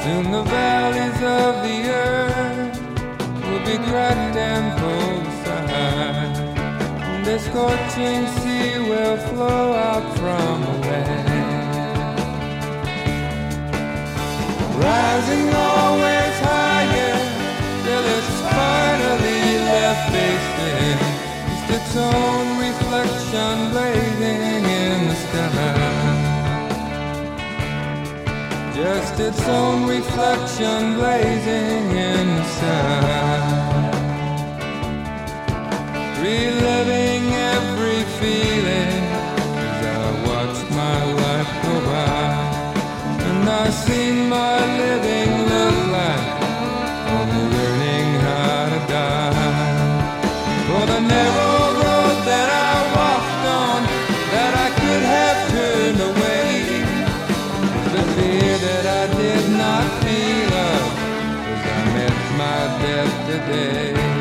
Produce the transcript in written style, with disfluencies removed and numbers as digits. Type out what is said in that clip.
Soon the valleys of the earth will be cracked and pulled aside. The scorching sea will flow out from the west, rising always higher till it's finally left facing just its own reflection blazing in the sky. Just its own reflection blazing in the sky. Reliving every feeling as I watch my life go by, and I seen my living look like only learning how to die. For the narrow road that I walked on, that I could have turned away, the fear that I did not feel of as I met my death today.